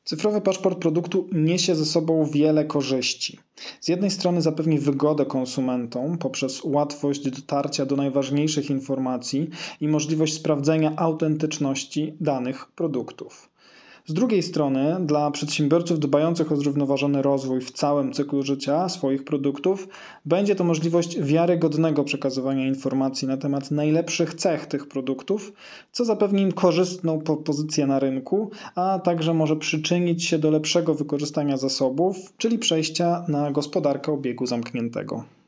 Cyfrowy paszport produktu niesie ze sobą wiele korzyści. Z jednej strony zapewni wygodę konsumentom poprzez łatwość dotarcia do najważniejszych informacji i możliwość sprawdzenia autentyczności danych produktów. Z drugiej strony, dla przedsiębiorców dbających o zrównoważony rozwój w całym cyklu życia swoich produktów, będzie to możliwość wiarygodnego przekazywania informacji na temat najlepszych cech tych produktów, co zapewni im korzystną pozycję na rynku, a także może przyczynić się do lepszego wykorzystania zasobów, czyli przejścia na gospodarkę obiegu zamkniętego.